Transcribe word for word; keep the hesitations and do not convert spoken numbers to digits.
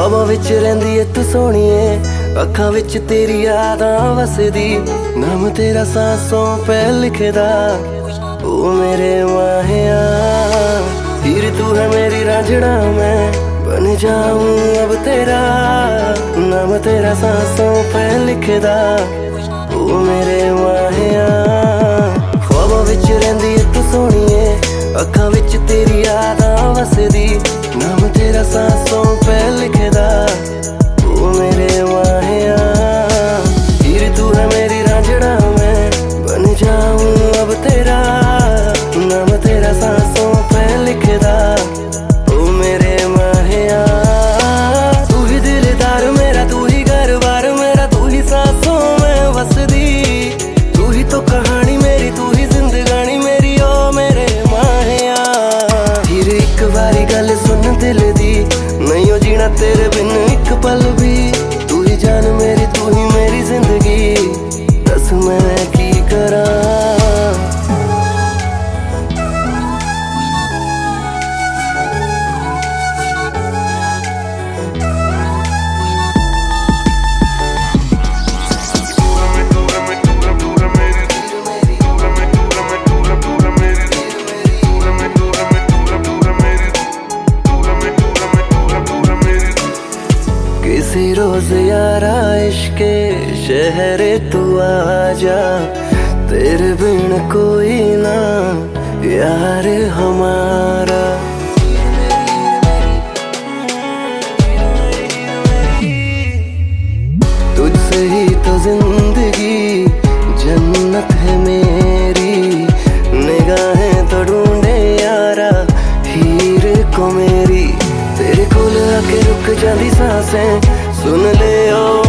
ख्वाबां विच रहिंदी ऐ तू सोहणीए, अखां विच तेरी यादां वसदी, नाम तेरा सांसों पे लिखदा ओ मेरे माहिया। हीर तू है मेरी रांझणा, मैं बन जाऊं अब तेरा, नाम तेरा सांसों पे लिखदा ओ मेरे माहिया। ख्वाबां विच रहिंदी ऐ तू सोहणीए, अखां विच तेरी यादां वसदी, नाम तेरा सांसों पे लिखदा ओ मेरे माहिया। हीर तू है मेरी रांझणा, मैं बन जाऊं अब तेरा, नाम तेरा सांसों पे लिखदा ओ मेरे माहिया। तू ही दिलदार मेरा, तू ही घर बार मेरा, तू ही सांसों में वसदी, तू ही तो कहानी मेरी, तू ही जिंदगानी मेरी ओ मेरे माहिया। हीर एक बारी गल सुन दिल दी, नहीं हो जीना तेरे बिन एक पल भी, तू ही जान मेरी, तू ही मेरी जिंदगी, दस मैं की करा। किसी रोज यारा इश्के शहरे तू आजा, तेरे बिन कोई ना यार हमारा। तुझसे ही तो जिंदगी जन्नत है मेरी, निगाहें तो ढूंढे यारा हीर को मेरी, तेरे कोल आके रुक जांदी सांसें, सुन ले ओ